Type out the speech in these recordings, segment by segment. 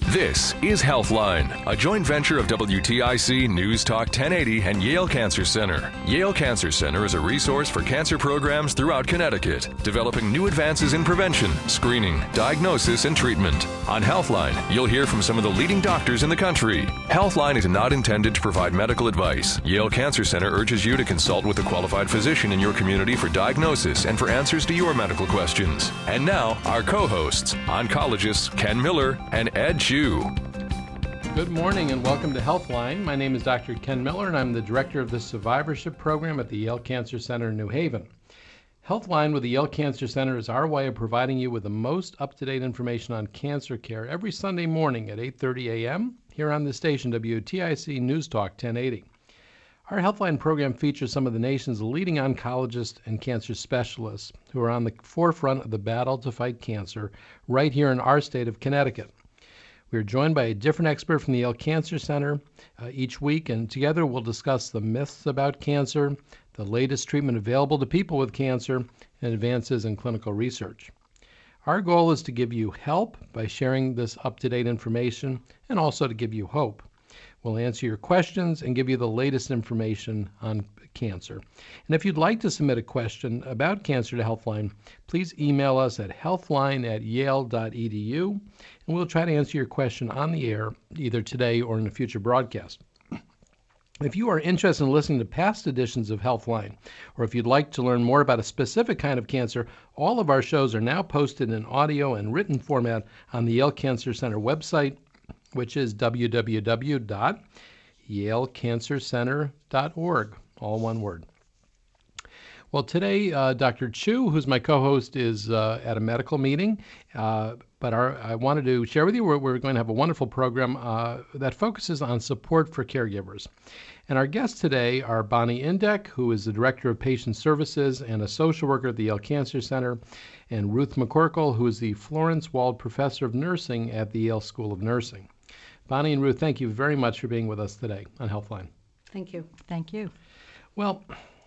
This is Healthline, a joint venture of WTIC News Talk 1080 and Yale Cancer Center. Yale Cancer Center is a resource for cancer programs throughout Connecticut, developing new advances in prevention, screening, diagnosis, and treatment. On Healthline, you'll hear from some of the leading doctors in the country. Healthline is not intended to provide medical advice. Yale Cancer Center urges you to consult with a qualified physician in your community for diagnosis and for answers to your medical questions. And now, our co-hosts, oncologists Ken Miller and Ed Chu. Good morning and welcome to Healthline. My name is Dr. Ken Miller and I'm the director of the survivorship program at the Yale Cancer Center in New Haven. Healthline with the Yale Cancer Center is our way of providing you with the most up-to-date information on cancer care every Sunday morning at 8:30 a.m. here on the station WTIC News Talk 1080. Our Healthline program features some of the nation's leading oncologists and cancer specialists who are on the forefront of the battle to fight cancer right here in our state of Connecticut. We are joined by a different expert from the Yale Cancer Center each week, and together we'll discuss the myths about cancer, the latest treatment available to people with cancer, and advances in clinical research. Our goal is to give you help by sharing this up-to-date information and also to give you hope. We'll answer your questions and give you the latest information on cancer. And if you'd like to submit a question about cancer to Healthline, please email us at healthline@yale.edu, and we'll try to answer your question on the air either today or in a future broadcast. If you are interested in listening to past editions of Healthline, or if you'd like to learn more about a specific kind of cancer, all of our shows are now posted in audio and written format on the Yale Cancer Center website, which is www.yalecancercenter.org, all one word. Well, today, Dr. Chu, who's my co-host, is at a medical meeting, but I wanted to share with you we're going to have a wonderful program that focuses on support for caregivers. And our guests today are Bonnie Indek, who is the Director of Patient Services and a social worker at the Yale Cancer Center, and Ruth McCorkle, who is the Florence Wald Professor of Nursing at the Yale School of Nursing. Bonnie and Ruth, thank you very much for being with us today on Healthline. Thank you. Thank you. Well,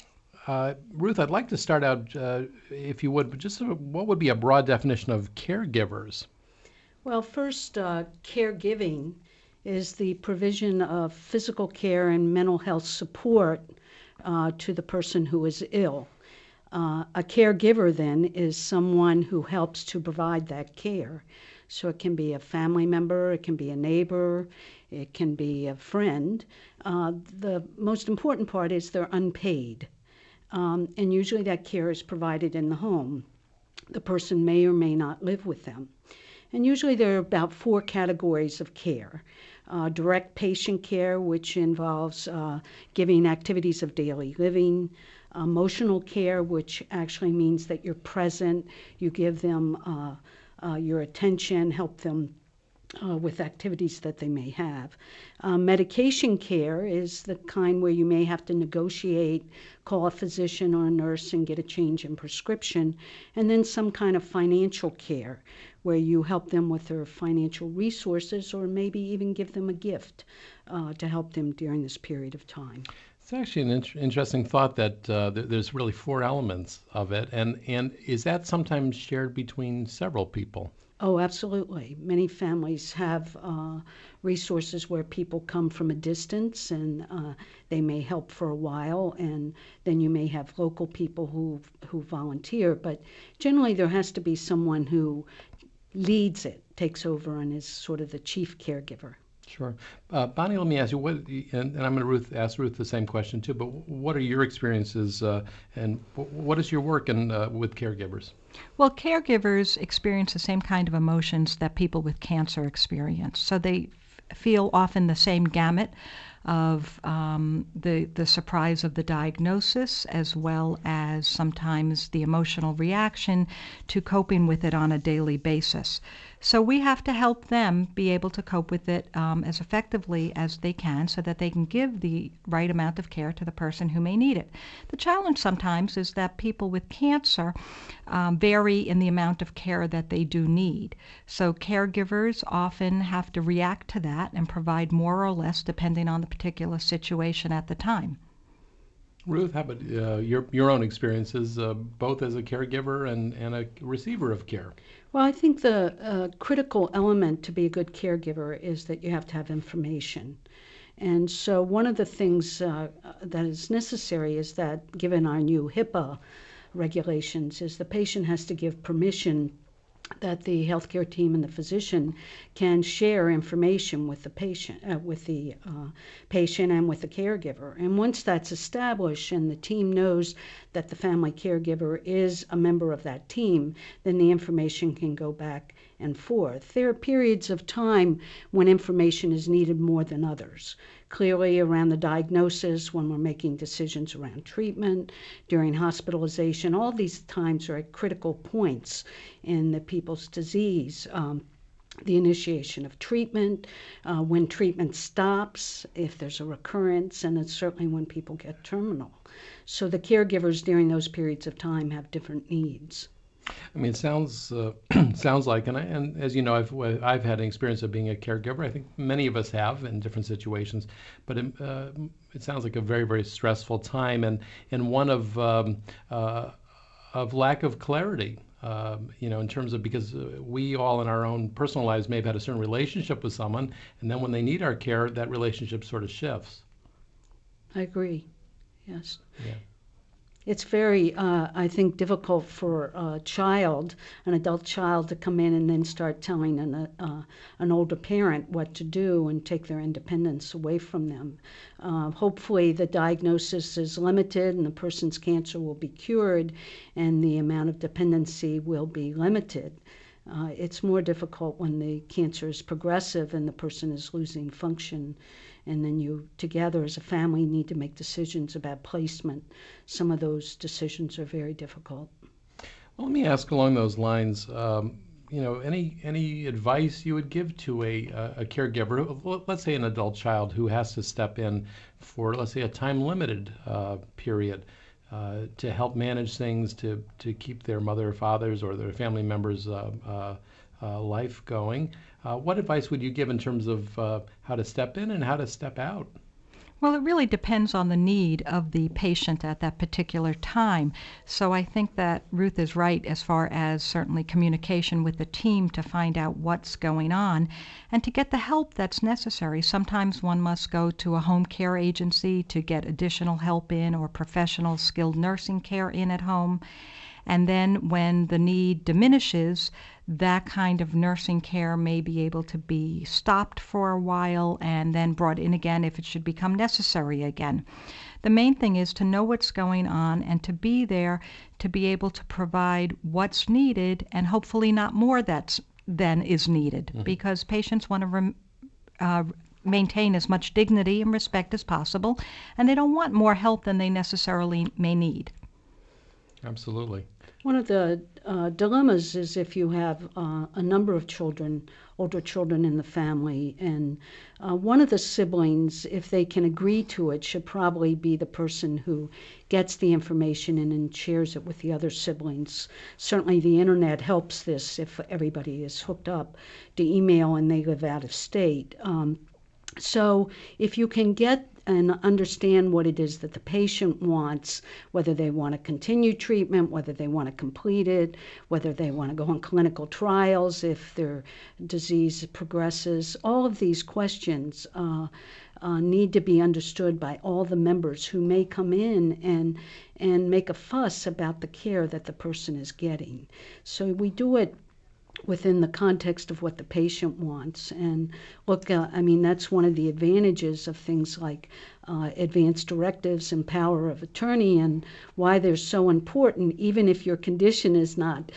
Ruth, I'd like to start out, if you would, just what would be a broad definition of caregivers? Well, first, caregiving is the provision of physical care and mental health support to the person who is ill. A caregiver, then, is someone who helps to provide that care. So it can be a family member, it can be a neighbor, it can be a friend. The most important part is they're unpaid. And usually that care is provided in the home. The person may or may not live with them. And usually there are about 4 categories of care. Direct patient care, which involves giving activities of daily living. Emotional care, which actually means that you're present, you give them your attention, help them with activities that they may have. Medication care is the kind where you may have to negotiate, call a physician or a nurse and get a change in prescription. And then some kind of financial care where you help them with their financial resources or maybe even give them a gift to help them during this period of time. It's actually an interesting thought that there's really 4 elements of it. And is that sometimes shared between several people? Oh, absolutely. Many families have resources where people come from a distance and they may help for a while, and then you may have local people who volunteer. But generally there has to be someone who leads it, takes over, and is sort of the chief caregiver. Sure. Bonnie, let me ask you, and I'm going to ask Ruth the same question too, but what are your experiences and what is your work with caregivers? Well, caregivers experience the same kind of emotions that people with cancer experience. So they feel often the same gamut of the surprise of the diagnosis, as well as sometimes the emotional reaction to coping with it on a daily basis. So we have to help them be able to cope with it as effectively as they can so that they can give the right amount of care to the person who may need it. The challenge sometimes is that people with cancer vary in the amount of care that they do need. So caregivers often have to react to that and provide more or less depending on the particular situation at the time. Ruth, how about your own experiences, both as a caregiver and a receiver of care? Well, I think the critical element to be a good caregiver is that you have to have information. And so one of the things that is necessary is that, given our new HIPAA regulations, is the patient has to give permission that the healthcare team and the physician can share information with the patient, patient and with the caregiver. And once that's established and the team knows that the family caregiver is a member of that team, then the information can go back and forth. There are periods of time when information is needed more than others. Clearly around the diagnosis, when we're making decisions around treatment, during hospitalization, all these times are at critical points in the people's disease. The initiation of treatment, when treatment stops, if there's a recurrence, and it's certainly when people get terminal. So the caregivers during those periods of time have different needs. I mean, it sounds sounds like, and as you know, I've had an experience of being a caregiver. I think many of us have in different situations, but it sounds like a very, very stressful time, and one of lack of clarity. In terms of, because we all in our own personal lives may have had a certain relationship with someone, and then when they need our care, that relationship sort of shifts. I agree. Yes. Yeah. It's very, I think, difficult for an adult child, to come in and then start telling an older parent what to do and take their independence away from them. Hopefully the diagnosis is limited and the person's cancer will be cured and the amount of dependency will be limited. It's more difficult when the cancer is progressive and the person is losing function, and then you together as a family need to make decisions about placement. Some of those decisions are very difficult. Well, let me ask along those lines, any advice you would give to a caregiver, let's say an adult child who has to step in for, let's say, a time-limited period to help manage things, to keep their mother or father's or their family members' life going. What advice would you give in terms of how to step in and how to step out? Well, it really depends on the need of the patient at that particular time. So I think that Ruth is right as far as certainly communication with the team to find out what's going on and to get the help that's necessary. Sometimes one must go to a home care agency to get additional help in, or professional skilled nursing care in at home. And then when the need diminishes, that kind of nursing care may be able to be stopped for a while and then brought in again if it should become necessary again. The main thing is to know what's going on and to be there to be able to provide what's needed, and hopefully not more than is needed, because patients want to maintain as much dignity and respect as possible, and they don't want more help than they necessarily may need. Absolutely. One of the dilemmas is if you have a number of children, older children in the family, and one of the siblings, if they can agree to it, should probably be the person who gets the information in and shares it with the other siblings. Certainly the internet helps this if everybody is hooked up to email and they live out of state. So if you can get and understand what it is that the patient wants, whether they want to continue treatment, whether they want to complete it, whether they want to go on clinical trials if their disease progresses, all of these questions need to be understood by all the members who may come in and make a fuss about the care that the person is getting. So we do it within the context of what the patient wants. And look, that's one of the advantages of things like advanced directives and power of attorney, and why they're so important, even if your condition is not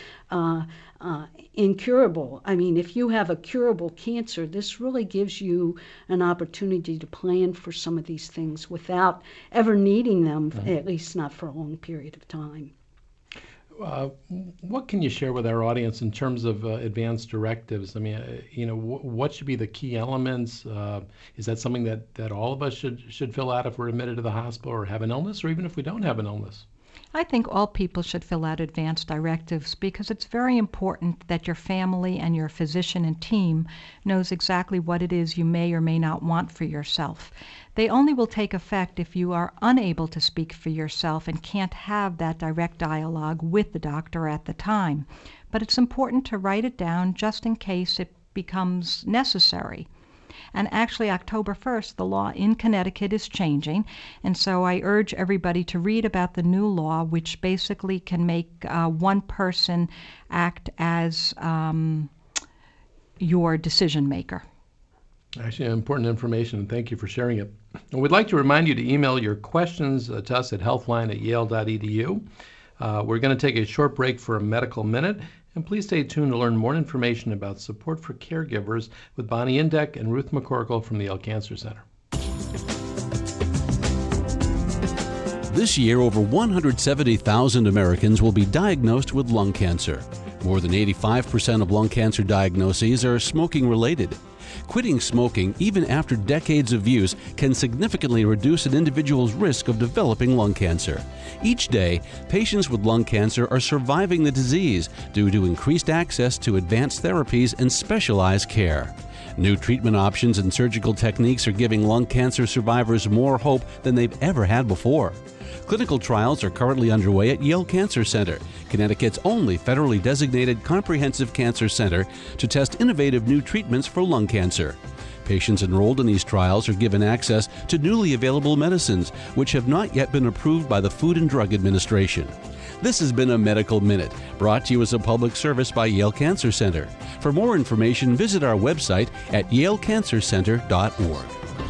incurable. If you have a curable cancer, this really gives you an opportunity to plan for some of these things without ever needing them, at least not for a long period of time. What can you share with our audience in terms of advanced directives? What should be the key elements? Is that something that all of us should fill out if we're admitted to the hospital or have an illness, or even if we don't have an illness? I think all people should fill out advanced directives, because it's very important that your family and your physician and team knows exactly what it is you may or may not want for yourself. They only will take effect if you are unable to speak for yourself and can't have that direct dialogue with the doctor at the time. But it's important to write it down just in case it becomes necessary. And actually, October 1st, the law in Connecticut is changing, and so I urge everybody to read about the new law, which basically can make one person act as your decision maker. Actually, important information, and thank you for sharing it. And we'd like to remind you to email your questions to us at healthline@yale.edu. We're going to take a short break for a medical minute, and please stay tuned to learn more information about support for caregivers with Bonnie Indek and Ruth McCorkle from the Yale Cancer Center. This year, over 170,000 Americans will be diagnosed with lung cancer. More than 85% of lung cancer diagnoses are smoking-related. Quitting smoking, even after decades of use, can significantly reduce an individual's risk of developing lung cancer. Each day, patients with lung cancer are surviving the disease due to increased access to advanced therapies and specialized care. New treatment options and surgical techniques are giving lung cancer survivors more hope than they've ever had before. Clinical trials are currently underway at Yale Cancer Center, Connecticut's only federally designated comprehensive cancer center to test innovative new treatments for lung cancer. Patients enrolled in these trials are given access to newly available medicines, which have not yet been approved by the Food and Drug Administration. This has been a Medical Minute, brought to you as a public service by Yale Cancer Center. For more information, visit our website at yalecancercenter.org.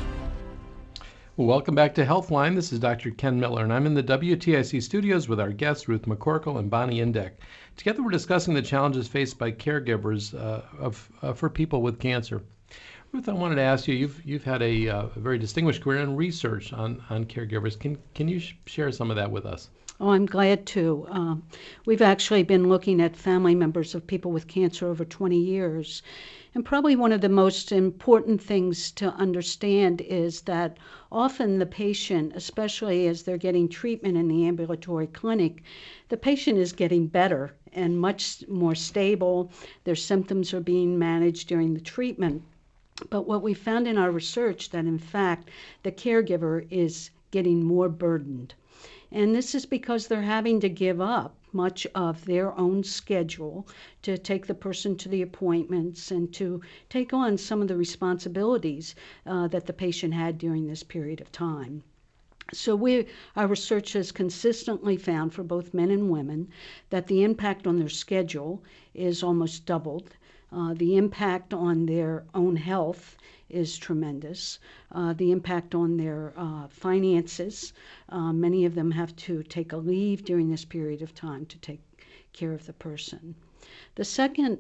Well, welcome back to Healthline. This is Dr. Ken Miller, and I'm in the WTIC studios with our guests, Ruth McCorkle and Bonnie Indek. Together, we're discussing the challenges faced by caregivers for people with cancer. Ruth, I wanted to ask you, you've had a very distinguished career in research on caregivers. Can you share some of that with us? Oh, I'm glad to. We've actually been looking at family members of people with cancer over 20 years. And probably one of the most important things to understand is that often the patient, especially as they're getting treatment in the ambulatory clinic, the patient is getting better and much more stable. Their symptoms are being managed during the treatment. But what we found in our research that in fact the caregiver is getting more burdened. And this is because they're having to give up much of their own schedule to take the person to the appointments and to take on some of the responsibilities that the patient had during this period of time. So our research has consistently found for both men and women that the impact on their schedule is almost doubled. The impact on their own health is tremendous. The impact on their finances, many of them have to take a leave during this period of time to take care of the person. The second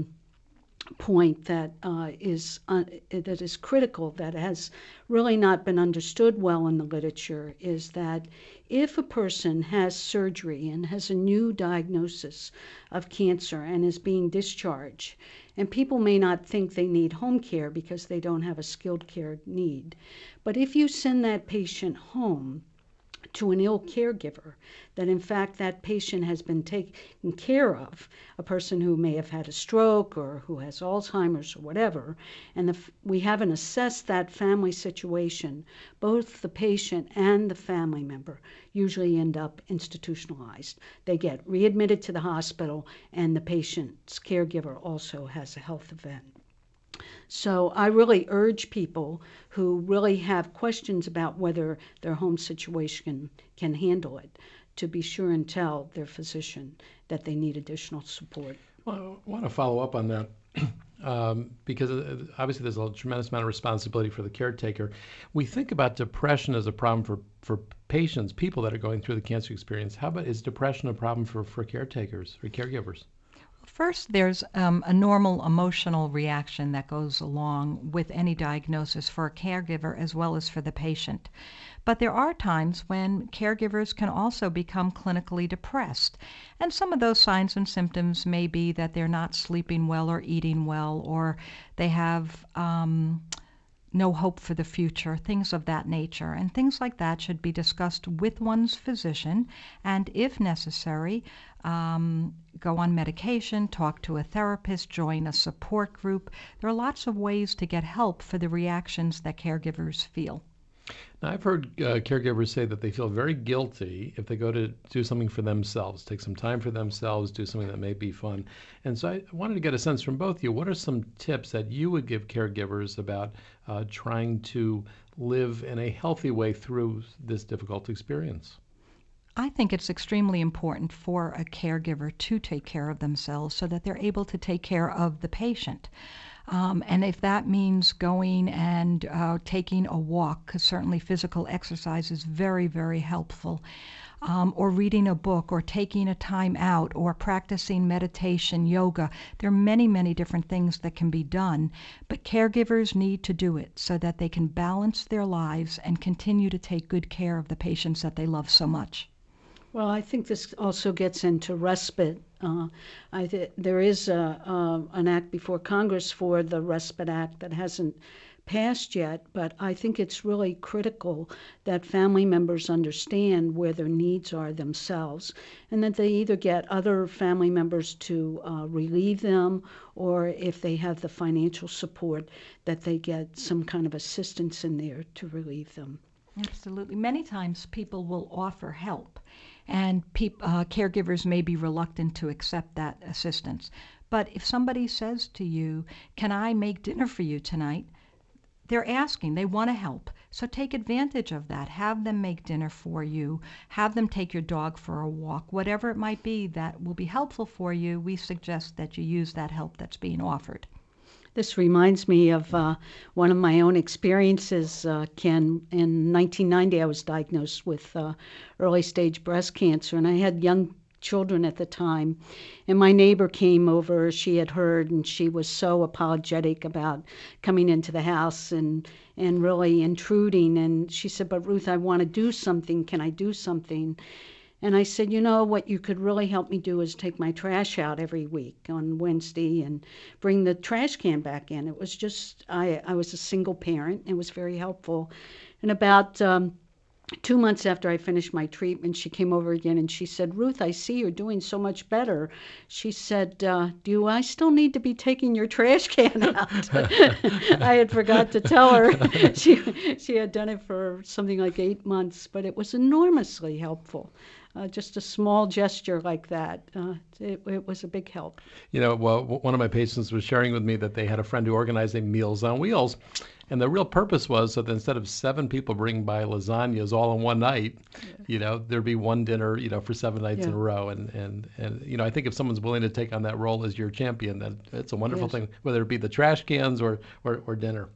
point that is critical, that has really not been understood well in the literature, is that if a person has surgery and has a new diagnosis of cancer and is being discharged, and people may not think they need home care because they don't have a skilled care need, but if you send that patient home to an ill caregiver, that in fact that patient has been taken care of, a person who may have had a stroke or who has Alzheimer's or whatever, and we haven't assessed that family situation, both the patient and the family member usually end up institutionalized. They get readmitted to the hospital, and the patient's caregiver also has a health event. So I really urge people who really have questions about whether their home situation can handle it to be sure and tell their physician that they need additional support. Well, I want to follow up on that because obviously there's a tremendous amount of responsibility for the caretaker. We think about depression as a problem for patients, people that are going through the cancer experience. How about, is depression a problem for caretakers, for caregivers? First, there's a normal emotional reaction that goes along with any diagnosis for a caregiver as well as for the patient. But there are times when caregivers can also become clinically depressed. And some of those signs and symptoms may be that they're not sleeping well or eating well, or they have no hope for the future, things of that nature. And things like that should be discussed with one's physician, and if necessary, go on medication, talk to a therapist, join a support group. There are lots of ways to get help for the reactions that caregivers feel. Now, I've heard caregivers say that they feel very guilty if they go to do something for themselves, take some time for themselves, do something that may be fun. And so I wanted to get a sense from both of you. What are some tips that you would give caregivers about trying to live in a healthy way through this difficult experience? I think it's extremely important for a caregiver to take care of themselves so that they're able to take care of the patient. And if that means going and taking a walk, because certainly physical exercise is very, very helpful, or reading a book, or taking a time out, or practicing meditation, yoga. There are many, many different things that can be done, but caregivers need to do it so that they can balance their lives and continue to take good care of the patients that they love so much. Well, I think this also gets into respite. There is an act before Congress for the Respite Act that hasn't passed yet, but I think it's really critical that family members understand where their needs are themselves, and that they either get other family members to relieve them, or if they have the financial support, that they get some kind of assistance in there to relieve them. Absolutely. Many times people will offer help, and caregivers may be reluctant to accept that assistance. But if somebody says to you, "Can I make dinner for you tonight?" they're asking, they want to help. So take advantage of that. Have them make dinner for you. Have them take your dog for a walk. Whatever it might be that will be helpful for you, we suggest that you use that help that's being offered. This reminds me of one of my own experiences, Ken. In 1990, I was diagnosed with early stage breast cancer, and I had young children at the time. And my neighbor came over, she had heard, and she was so apologetic about coming into the house and really intruding. And she said, "But Ruth, I want to do something. Can I do something?" And I said, "You know, what you could really help me do is take my trash out every week on Wednesday and bring the trash can back in." It was just, I was a single parent. It was very helpful. And about 2 months after I finished my treatment, she came over again and she said, "Ruth, I see you're doing so much better." She said, "Do I still need to be taking your trash can out?" I had forgot to tell her. She had done it for something like 8 months, but it was enormously helpful. Just a small gesture like that, it was a big help. You know, well, one of my patients was sharing with me that they had a friend who organized a Meals on Wheels. And the real purpose was so that instead of 7 people bringing by lasagnas all in one night, you know, there'd be one dinner, you know, for 7 nights in a row. And you know, I think if someone's willing to take on that role as your champion, then it's a wonderful thing, whether it be the trash cans or dinner.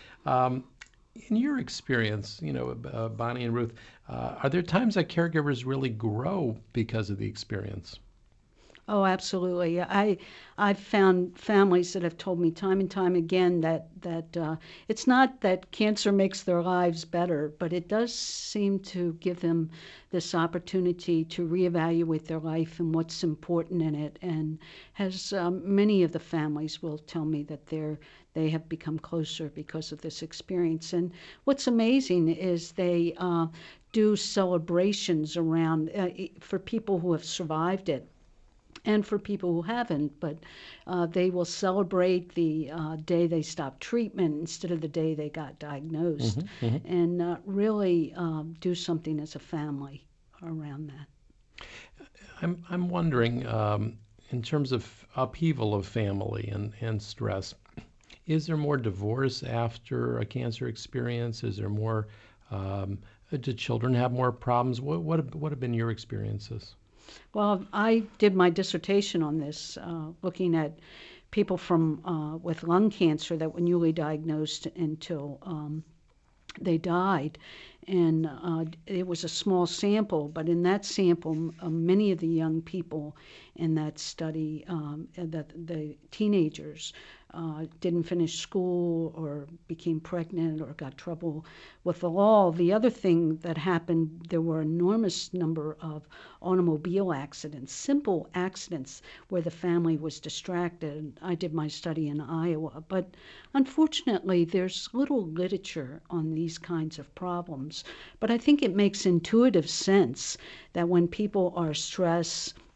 In your experience, you know, Bonnie and Ruth, are there times that caregivers really grow because of the experience? Oh, absolutely. I've found families that have told me time and time again that it's not that cancer makes their lives better, but it does seem to give them this opportunity to reevaluate their life and what's important in it. And has many of the families will tell me that they have become closer because of this experience. And what's amazing is they do celebrations around for people who have survived it, and for people who haven't, but they will celebrate the day they stopped treatment instead of the day they got diagnosed, and really do something as a family around that. I'm wondering, in terms of upheaval of family and stress, is there more divorce after a cancer experience? Is there more, do children have more problems? What have been your experiences? Well, I did my dissertation on this, looking at people with lung cancer that were newly diagnosed until they died. And it was a small sample, but in that sample, many of the young people in that study, the teenagers, didn't finish school or became pregnant or got trouble with the law. The other thing that happened, there were enormous number of automobile accidents, simple accidents where the family was distracted. I did my study in Iowa, but unfortunately there's little literature on these kinds of problems. But I think it makes intuitive sense that when people are stressed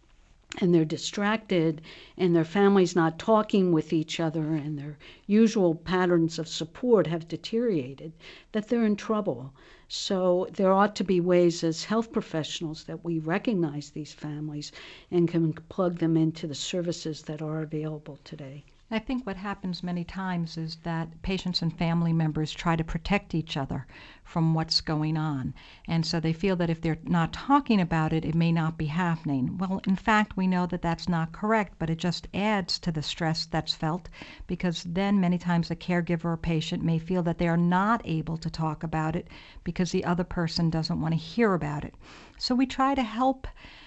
and they're distracted, and their family's not talking with each other, and their usual patterns of support have deteriorated, that they're in trouble. So there ought to be ways as health professionals that we recognize these families and can plug them into the services that are available today. I think what happens many times is that patients and family members try to protect each other from what's going on. And so they feel that if they're not talking about it, it may not be happening. Well, in fact, we know that that's not correct, but it just adds to the stress that's felt, because then many times the caregiver or patient may feel that they are not able to talk about it because the other person doesn't want to hear about it. So we try to help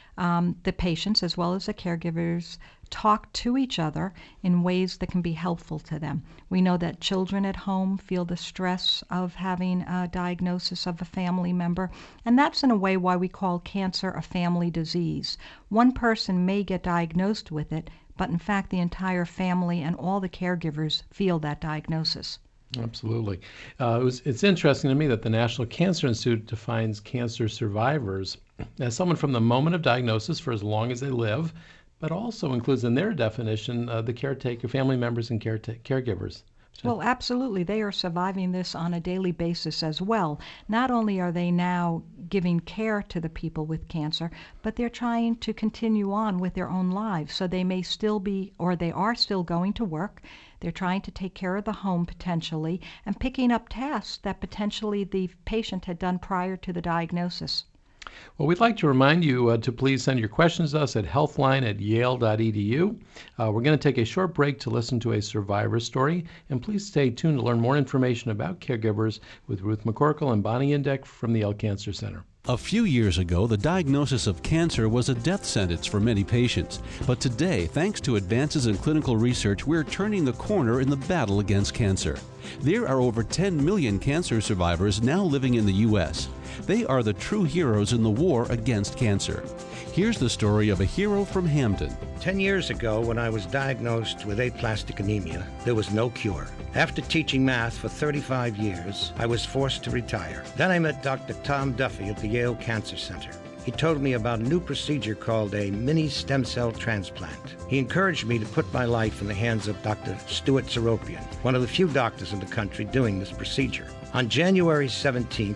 the patients as well as the caregivers talk to each other in ways that can be helpful to them. We know that children at home feel the stress of having a diagnosis of a family member, and that's in a way why we call cancer a family disease. One person may get diagnosed with it, but in fact the entire family and all the caregivers feel that diagnosis. Absolutely. It's interesting to me that the National Cancer Institute defines cancer survivors as someone from the moment of diagnosis for as long as they live, but also includes in their definition the caretaker, family members and caregivers. Well, absolutely. They are surviving this on a daily basis as well. Not only are they now giving care to the people with cancer, but they're trying to continue on with their own lives. So they may still be, or they are still going to work. They're trying to take care of the home potentially and picking up tasks that potentially the patient had done prior to the diagnosis. Well, we'd like to remind you to please send your questions to us at healthline@yale.edu. We're going to take a short break to listen to a survivor story, and please stay tuned to learn more information about caregivers with Ruth McCorkle and Bonnie Indek from the Yale Cancer Center. A few years ago, the diagnosis of cancer was a death sentence for many patients. But today, thanks to advances in clinical research, we're turning the corner in the battle against cancer. There are over 10 million cancer survivors now living in the U.S. They are the true heroes in the war against cancer. Here's the story of a hero from Hamden. 10 years ago, when I was diagnosed with aplastic anemia, there was no cure. After teaching math for 35 years, I was forced to retire. Then I met Dr. Tom Duffy at the Yale Cancer Center. He told me about a new procedure called a mini stem cell transplant. He encouraged me to put my life in the hands of Dr. Stuart Seropian, one of the few doctors in the country doing this procedure. On January 17,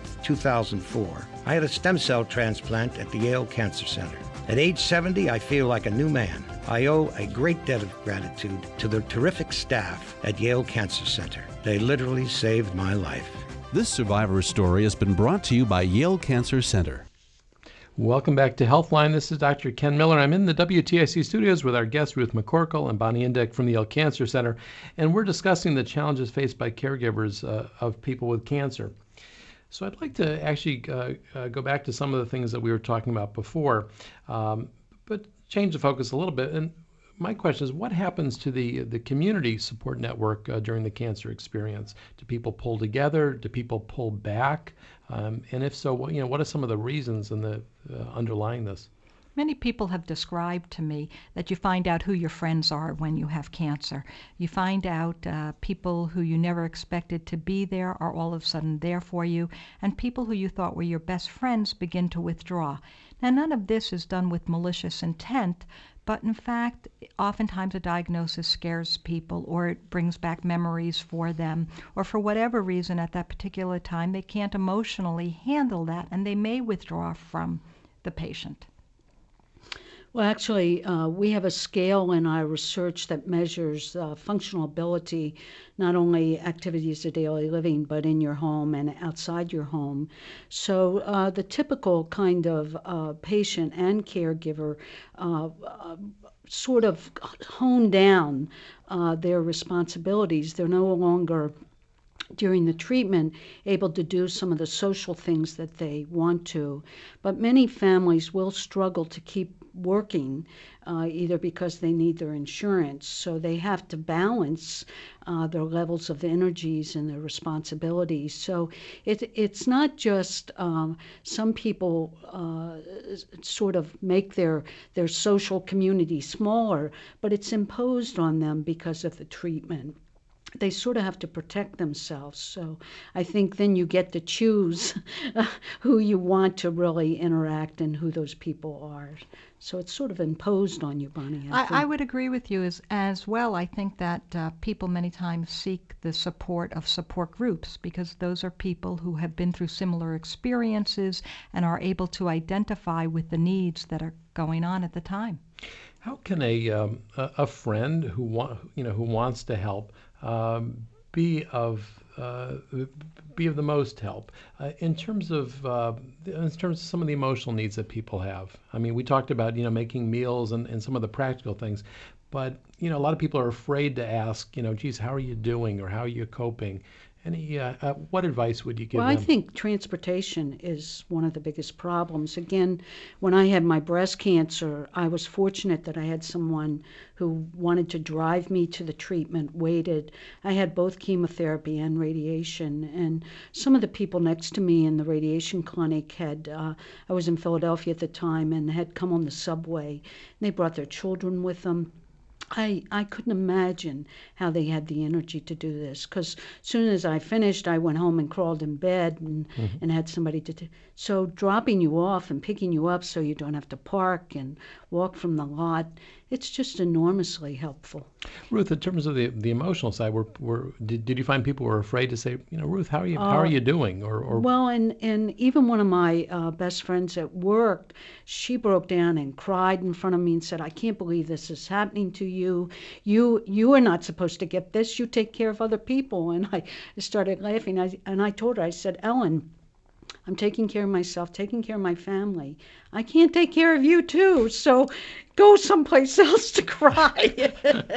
2004, I had a stem cell transplant at the Yale Cancer Center. At age 70, I feel like a new man. I owe a great debt of gratitude to the terrific staff at Yale Cancer Center. They literally saved my life. This survivor's story has been brought to you by Yale Cancer Center. Welcome back to Healthline. This is Dr. Ken Miller. I'm in the WTIC studios with our guests Ruth McCorkle and Bonnie Indek from the Yale Cancer Center, and we're discussing the challenges faced by caregivers of people with cancer. So I'd like to actually go back to some of the things that we were talking about before, but change the focus a little bit. And my question is, what happens to the community support network during the cancer experience? Do people pull together? Do people pull back? And if so, what are some of the reasons and the underlying this? Many people have described to me that you find out who your friends are when you have cancer. You find out people who you never expected to be there are all of a sudden there for you, and people who you thought were your best friends begin to withdraw. Now, none of this is done with malicious intent, but in fact, oftentimes a diagnosis scares people, or it brings back memories for them, or for whatever reason at that particular time they can't emotionally handle that, and they may withdraw from the patient. Well, actually, we have a scale in our research that measures functional ability, not only activities of daily living, but in your home and outside your home. So the typical kind of patient and caregiver sort of hone down their responsibilities. They're no longer, during the treatment, able to do some of the social things that they want to. But many families will struggle to keep working, either because they need their insurance, so they have to balance their levels of energies and their responsibilities. So it's not just some people sort of make their social community smaller, but it's imposed on them because of the treatment. they sort of have to protect themselves. So I think then you get to choose who you want to really interact and who those people are. So it's sort of imposed on you, Bonnie. I would agree with you as well. I think that people many times seek the support of support groups because those are people who have been through similar experiences and are able to identify with the needs that are going on at the time. How can a friend who wants to help be of the most help in terms of some of the emotional needs that people have? I mean, we talked about making meals and some of the practical things, but a lot of people are afraid to ask, geez, how are you doing, or how are you coping? What advice would you give them? Well, I think transportation is one of the biggest problems. Again, when I had my breast cancer, I was fortunate that I had someone who wanted to drive me to the treatment, waited. I had both chemotherapy and radiation, and some of the people next to me in the radiation clinic had, I was in Philadelphia at the time, and had come on the subway, and they brought their children with them. I couldn't imagine how they had the energy to do this, because as soon as I finished, I went home and crawled in bed and had somebody to so dropping you off and picking you up so you don't have to park and walk from the lot, it's just enormously helpful. Ruth, in terms of the emotional side, did you find people were afraid to say, Ruth, how are you doing? Or Well, and even one of my best friends at work, she broke down and cried in front of me and said, I can't believe this is happening to you. You are not supposed to get this. You take care of other people. And I started laughing. I told her, I said, Ellen, I'm taking care of myself, taking care of my family. I can't take care of you too, so go someplace else to cry.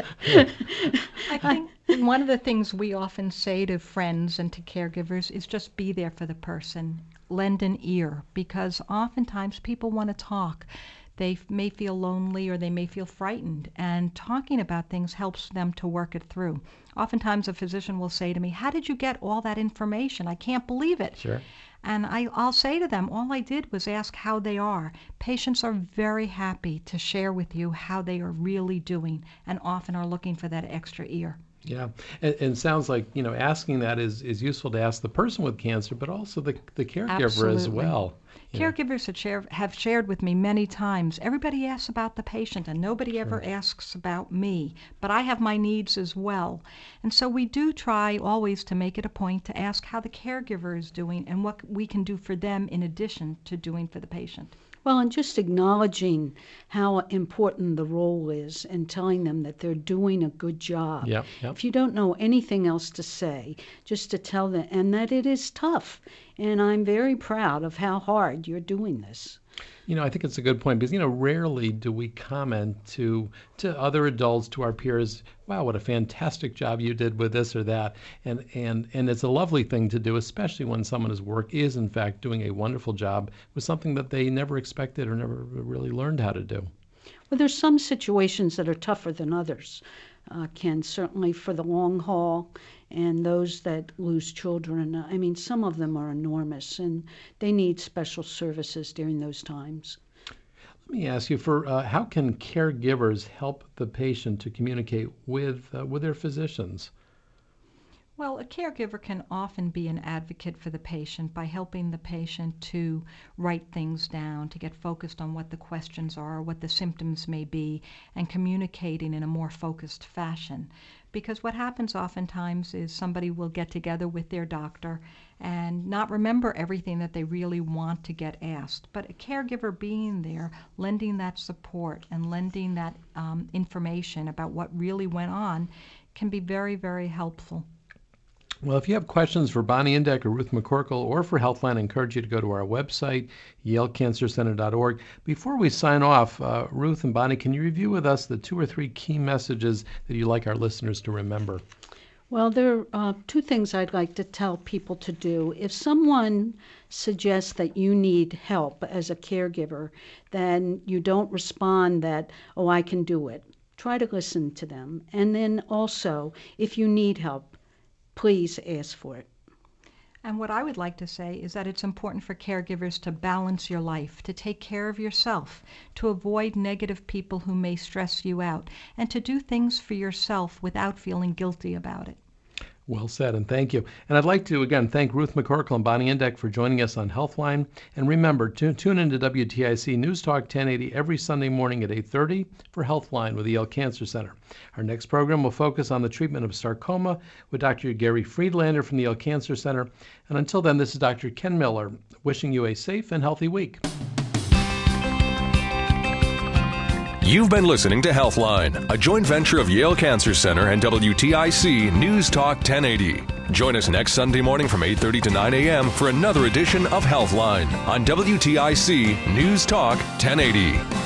I think one of the things we often say to friends and to caregivers is just be there for the person. Lend an ear, because oftentimes people want to talk. They may feel lonely or they may feel frightened, and talking about things helps them to work it through. Oftentimes a physician will say to me, how did you get all that information? I can't believe it. Sure. And I'll say to them, all I did was ask how they are. Patients are very happy to share with you how they are really doing, and often are looking for that extra ear. Yeah, and sounds like asking that is useful to ask the person with cancer, but also the caregiver Absolutely. As well. Caregivers have shared with me many times, everybody asks about the patient and nobody ever asks about me, but I have my needs as well. And so we do try always to make it a point to ask how the caregiver is doing and what we can do for them in addition to doing for the patient. Well, and just acknowledging how important the role is and telling them that they're doing a good job. Yep. If you don't know anything else to say, just to tell them, and that it is tough. And I'm very proud of how hard you're doing this. I think it's a good point because, rarely do we comment to other adults, to our peers, wow, what a fantastic job you did with this or that. And it's a lovely thing to do, especially when someone's work is, in fact, doing a wonderful job with something that they never expected or never really learned how to do. Well, there's some situations that are tougher than others, Ken, certainly for the long haul. And those that lose children, I mean, some of them are enormous, and they need special services during those times. Let me ask you, how can caregivers help the patient to communicate with their physicians? Well, a caregiver can often be an advocate for the patient by helping the patient to write things down, to get focused on what the questions are, what the symptoms may be, and communicating in a more focused fashion. Because what happens oftentimes is somebody will get together with their doctor and not remember everything that they really want to get asked. But a caregiver being there, lending that support and lending that information about what really went on can be very, very helpful. Well, if you have questions for Bonnie Indek or Ruth McCorkle or for Healthline, I encourage you to go to our website, yalecancercenter.org. Before we sign off, Ruth and Bonnie, can you review with us the 2 or 3 key messages that you'd like our listeners to remember? Well, there are 2 things I'd like to tell people to do. If someone suggests that you need help as a caregiver, then you don't respond that, oh, I can do it. Try to listen to them. And then also, if you need help, please ask for it. And what I would like to say is that it's important for caregivers to balance your life, to take care of yourself, to avoid negative people who may stress you out, and to do things for yourself without feeling guilty about it. Well said, and thank you. And I'd like to, again, thank Ruth McCorkle and Bonnie Indek for joining us on Healthline. And remember, tune into WTIC News Talk 1080 every Sunday morning at 8:30 for Healthline with the Yale Cancer Center. Our next program will focus on the treatment of sarcoma with Dr. Gary Friedlander from the Yale Cancer Center. And until then, this is Dr. Ken Miller, wishing you a safe and healthy week. You've been listening to Healthline, a joint venture of Yale Cancer Center and WTIC News Talk 1080. Join us next Sunday morning from 8:30 to 9 a.m. for another edition of Healthline on WTIC News Talk 1080.